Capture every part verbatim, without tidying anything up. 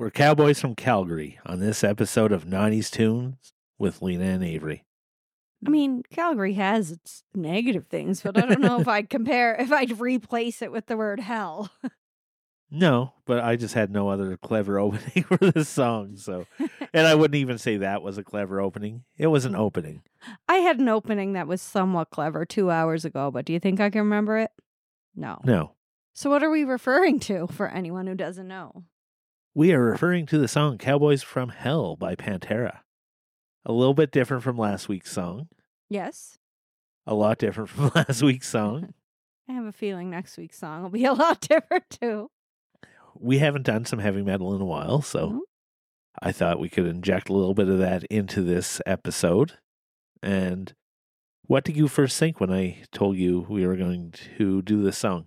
We're Cowboys from Calgary on this episode of nineties Tunes with Lena and Avery. I mean, Calgary has its negative things, but I don't know if I'd compare, if I'd replace it with the word hell. No, but I just had no other clever opening for this song. So, and I wouldn't even say that was a clever opening. It was an opening. I had an opening that was somewhat clever two hours ago, but do you think I can remember it? No. No. So what are we referring to for anyone who doesn't know? We are referring to the song Cowboys from Hell by Pantera. A little bit different from last week's song. Yes. A lot different from last week's song. I have a feeling next week's song will be a lot different too. We haven't done some heavy metal in a while, so mm-hmm. I thought we could inject a little bit of that into this episode. And what did you first think when I told you we were going to do this song?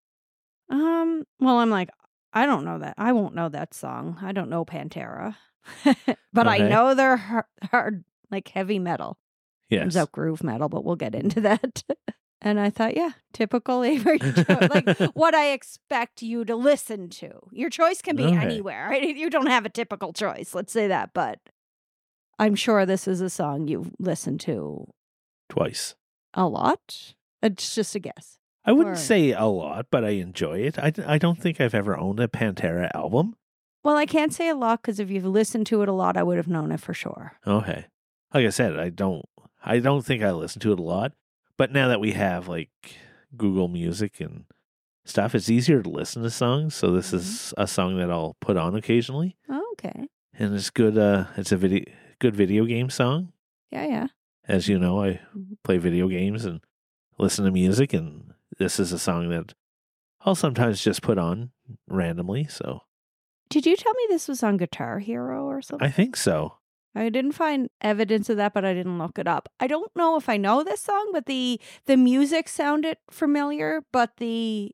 Um, well, I'm like, I don't know that. I won't know that song. I don't know Pantera. But okay. I know they're hard, hard, like heavy metal. Yes. Turns out groove metal, but we'll get into that. And I thought, yeah, typical Avery Jones, like what I expect you to listen to. Your choice can be okay. anywhere. Right? You don't have a typical choice, let's say that. But I'm sure this is a song you've listened to twice. A lot? It's just a guess. I wouldn't or... say a lot, but I enjoy it. I, I don't think I've ever owned a Pantera album. Well, I can't say a lot because if you've listened to it a lot, I would have known it for sure. Okay. Like I said, I don't I don't think I listen to it a lot. But now that we have like Google Music and stuff, it's easier to listen to songs. So this mm-hmm. is a song that I'll put on occasionally. Oh, okay. And it's good. Uh, it's a video, good video game song. Yeah, yeah. As you know, I play video games and listen to music, and this is a song that I'll sometimes just put on randomly. So, did you tell me this was on Guitar Hero or something? I think so. I didn't find evidence of that, but I didn't look it up. I don't know if I know this song, but the the music sounded familiar, but the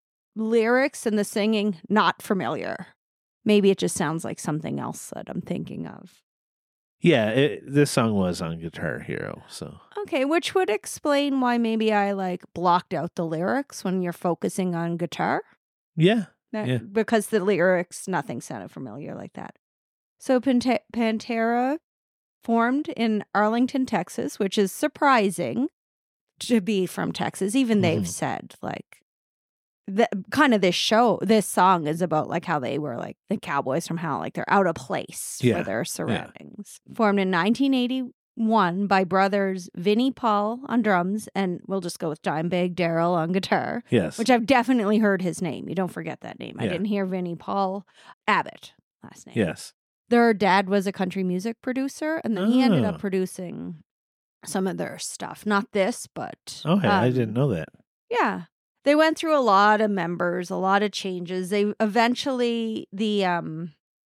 lyrics and the singing not familiar. Maybe it just sounds like something else that I'm thinking of. Yeah, it, this song was on Guitar Hero, so. Okay, which would explain why maybe I like blocked out the lyrics when you're focusing on guitar. Yeah, that, yeah. Because the lyrics, nothing sounded familiar like that. So Pant- Pantera formed in Arlington, Texas, which is surprising to be from Texas. Even mm-hmm. they've said, like, the, kind of this show, this song is about, like, how they were, like, the Cowboys from Hell. Like, they're out of place yeah. for their surroundings. Yeah. Formed in nineteen eighty-one by brothers Vinnie Paul on drums, and we'll just go with Dimebag Darrell on guitar. Yes. Which I've definitely heard his name. You don't forget that name. Yeah. I didn't hear Vinnie Paul Abbott last name. Yes. Their dad was a country music producer, and then oh. he ended up producing some of their stuff. Not this, but... Okay, um, I didn't know that. Yeah. They went through a lot of members, a lot of changes. They eventually, the um,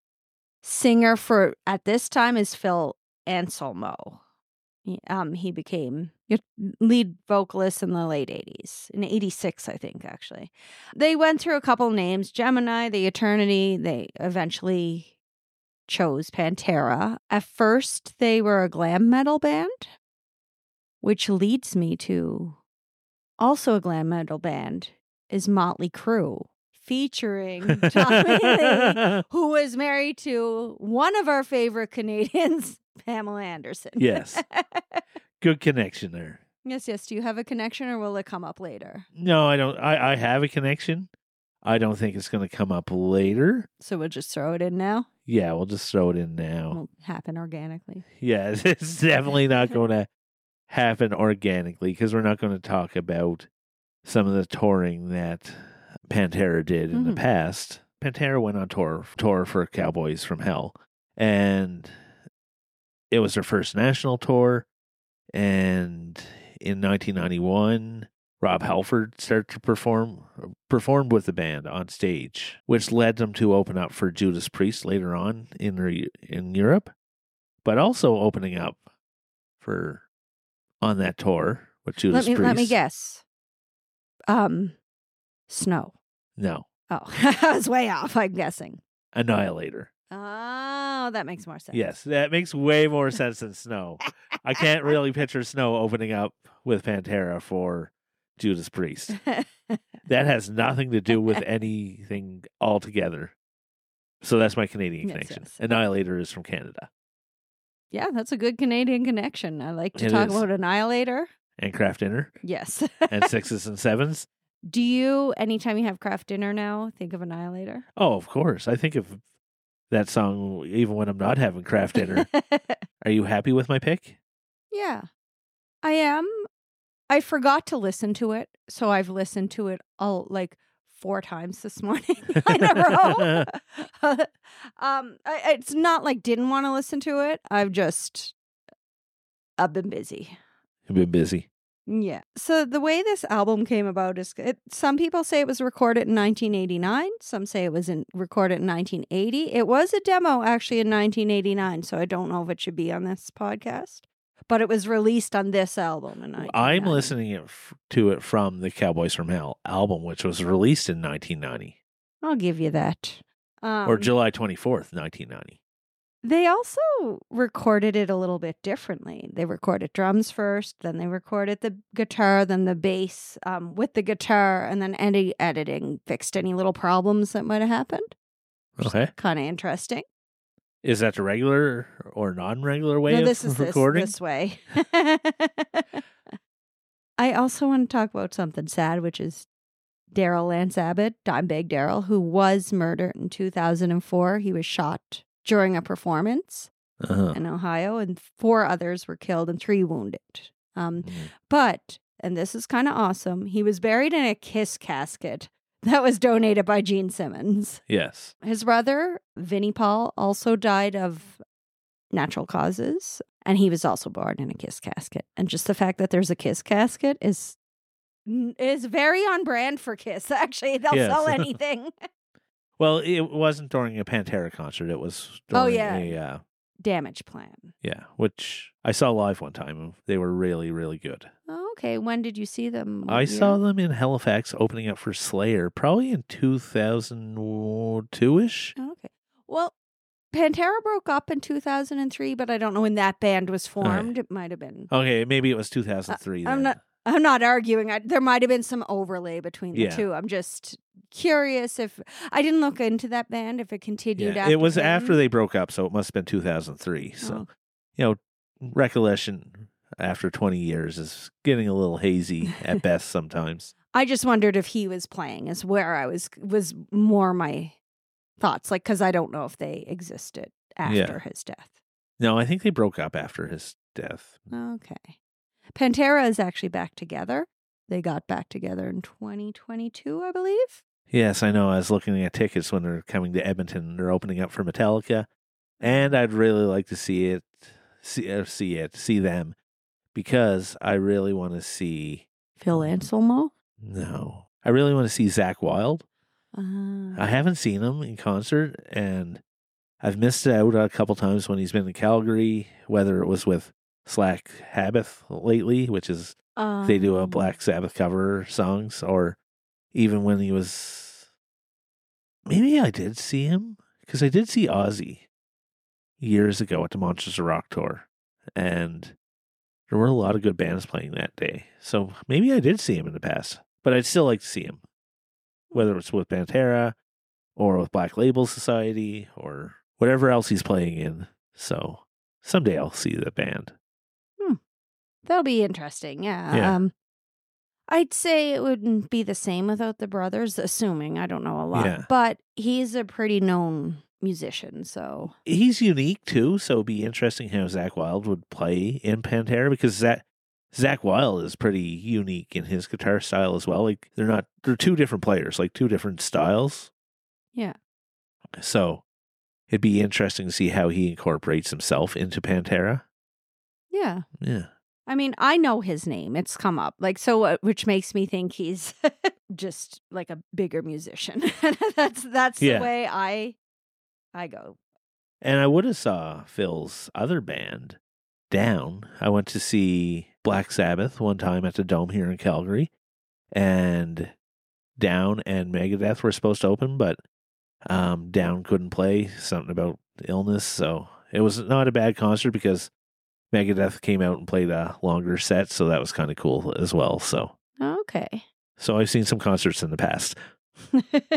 singer for, at this time, is Phil Anselmo. He, um, he became lead vocalist in the late eighties, in eighty-six, I think, actually. They went through a couple names, Gemini, The Eternity. They eventually... chose Pantera. At first, they were a glam metal band, which leads me to also a glam metal band is Motley Crue, featuring Tommy Lee, who was married to one of our favorite Canadians, Pamela Anderson. Yes. Good connection there. Yes, yes. Do you have a connection, or will it come up later? No, I don't. I, I have a connection. I don't think it's going to come up later. So we'll just throw it in now? Yeah, we'll just throw it in now. It won't happen organically. Yeah, it's definitely not going to happen organically because we're not going to talk about some of the touring that Pantera did in mm-hmm. the past. Pantera went on tour, tour for Cowboys from Hell, and it was their first national tour. And in nineteen ninety-one... Rob Halford started to perform, performed with the band on stage, which led them to open up for Judas Priest later on in in Europe, but also opening up for on that tour with Judas let me, Priest. Let me guess. Um, Snow. No. Oh, I was way off, I'm guessing. Annihilator. Oh, that makes more sense. Yes, that makes way more sense than Snow. I can't really picture Snow opening up with Pantera for Judas Priest. That has nothing to do with anything altogether. So that's my Canadian Yes, connection. yes. Annihilator is from Canada. Yeah, that's a good Canadian connection. I like to It talk is. about Annihilator. And Kraft Dinner. Yes. And Sixes and Sevens. Do you, anytime you have craft dinner now, think of Annihilator? Oh, of course. I think of that song even when I'm not having Kraft Dinner. Are you happy with my pick? Yeah, I am. I forgot to listen to it, so I've listened to it all like four times this morning in a row. um, I, it's not like didn't want to listen to it. I've just, I've been busy. You've been busy. Yeah. So the way this album came about is, it, some people say it was recorded in nineteen eighty-nine. Some say it was in, recorded in nineteen eighty. It was a demo actually in nineteen eighty-nine, so I don't know if it should be on this podcast. But it was released on this album in nineteen ninety. I'm listening it f- to it from the Cowboys from Hell album, which was released in nineteen ninety. I'll give you that. Um, Or July twenty-fourth, nineteen ninety. They also recorded it a little bit differently. They recorded drums first, then they recorded the guitar, then the bass um, with the guitar, and then any editing fixed any little problems that might have happened. Okay. Kind of interesting. Is that the regular or non-regular way No, of this is this, recording? this way. I also want to talk about something sad, which is Daryl Lance Abbott, Dimebag Daryl, who was murdered in two thousand four. He was shot during a performance Uh-huh. in Ohio, and four others were killed and three wounded. Um, Mhm. But, and this is kind of awesome, he was buried in a Kiss casket that was donated by Gene Simmons. Yes. His brother, Vinnie Paul, also died of natural causes, and he was also born in a Kiss casket. And just the fact that there's a Kiss casket is is very on brand for Kiss, actually. They'll Yes. sell anything. Well, it wasn't during a Pantera concert. It was during Oh, yeah. a, uh, Damage Plan. yeah, which I saw live one time. They were really, really good. Oh, okay. When did you see them? I What saw year? them in Halifax opening up for Slayer, probably in two thousand two-ish. Oh, okay. Well, Pantera broke up in two thousand three, but I don't know when that band was formed. It might have been. Okay, maybe it was two thousand three. Uh, I'm then. not- I'm not arguing. I, there might have been some overlay between the Yeah. two. I'm just curious if I didn't look into that band, if it continued Yeah, after it was him. after they broke up, so it must have been two thousand three. So, Oh. you know, recollection after twenty years is getting a little hazy at best sometimes. I just wondered if he was playing, is where I was was more my thoughts, like, because I don't know if they existed after Yeah. his death. No, I think they broke up after his death. Okay. Pantera is actually back together. They got back together in twenty twenty-two, I believe. Yes, I know. I was looking at tickets when they're coming to Edmonton. They're opening up for Metallica, and I'd really like to see it, see, uh, see it, see them, because I really want to see. Phil Anselmo. No, I really want to see Zach Wilde. Uh, I haven't seen him in concert, and I've missed out a couple times when he's been in Calgary, whether it was with Slack Habith lately, which is they do a um, Black Sabbath cover songs, or even when he was. Maybe I did see him, because I did see Ozzy years ago at the Monsters of Rock tour, and there were a lot of good bands playing that day. So maybe I did see him in the past, but I'd still like to see him, whether it's with Pantera or with Black Label Society or whatever else he's playing in. So someday I'll see the band. That'll be interesting. Yeah. Yeah. Um, I'd say it wouldn't be the same without the brothers, assuming I don't know a lot. Yeah. But he's a pretty known musician, so He's unique too, so it'd be interesting how Zach Wilde would play in Pantera, because Zach Zach Wilde is pretty unique in his guitar style as well. Like they're not they're two different players, like two different styles. yeah. So it'd be interesting to see how he incorporates himself into Pantera. Yeah. Yeah. I mean, I know his name. It's come up. Like, so, uh, which makes me think he's just like a bigger musician. that's that's Yeah. the way I I go. And I would have saw Phil's other band, Down. I went to see Black Sabbath one time at the Dome here in Calgary, and Down and Megadeth were supposed to open, but um, Down couldn't play, something about illness. So it was not a bad concert because Megadeth came out and played a longer set, so that was kind of cool as well. So, Okay. so I've seen some concerts in the past.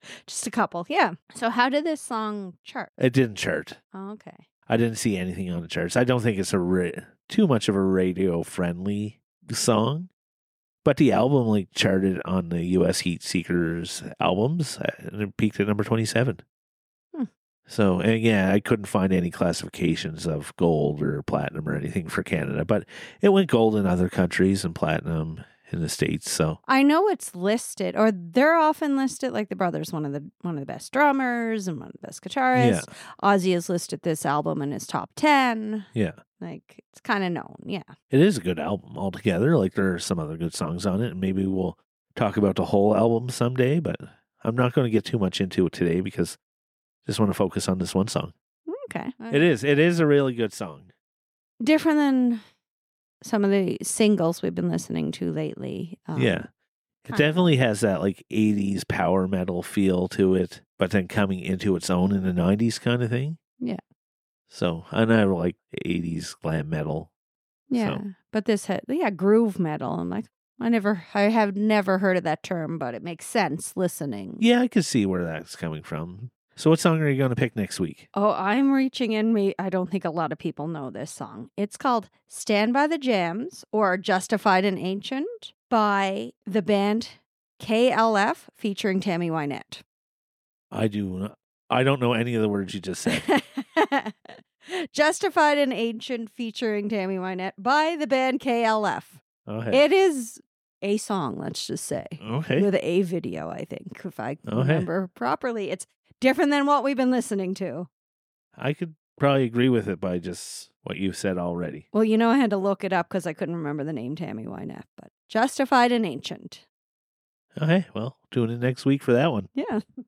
Just a couple. Yeah. So how did this song chart? It didn't chart. Oh, okay. I didn't see anything on the charts. I don't think it's a ra- too much of a radio friendly song, but the album like charted on the U S Heat Seekers albums and it peaked at number twenty-seven. Hmm. So, and yeah, I couldn't find any classifications of gold or platinum or anything for Canada, but it went gold in other countries and platinum in the States. So I know it's listed, or they're often listed, like the brother's one of the one of the best drummers and one of the best guitarists. Yeah. Ozzy has listed this album in his top ten. yeah, Like, it's kind of known. Yeah. it is a good album altogether. Like there are some other good songs on it, and maybe we'll talk about the whole album someday, but I'm not going to get too much into it today because I just want to focus on this one song. Okay. It is. It is a really good song. Different than some of the singles we've been listening to lately. Um, yeah. It kinda- definitely has that like eighties power metal feel to it, but then coming into its own in the nineties kind of thing. Yeah. So, and I like eighties glam metal. Yeah. So- But this had, yeah, groove metal. I'm like, I never, I have never heard of that term, but it makes sense listening. Yeah, I can see where that's coming from. So, what song are you going to pick next week? Oh, I'm reaching in me. I don't think a lot of people know this song. It's called Stand by the Jams or Justified and Ancient by the band K L F featuring Tammy Wynette. I do. Not, I don't know any of the words you just said. Justified and Ancient featuring Tammy Wynette by the band K L F. Okay. It is a song, let's just say. Okay. With a video, I think, if I Okay. remember properly. It's different than what we've been listening to. I could probably agree with it by just what you said already. Well, you know, I had to look it up because I couldn't remember the name Tammy Wynette, but Justified and Ancient. Okay. Well, tune in next week for that one. Yeah.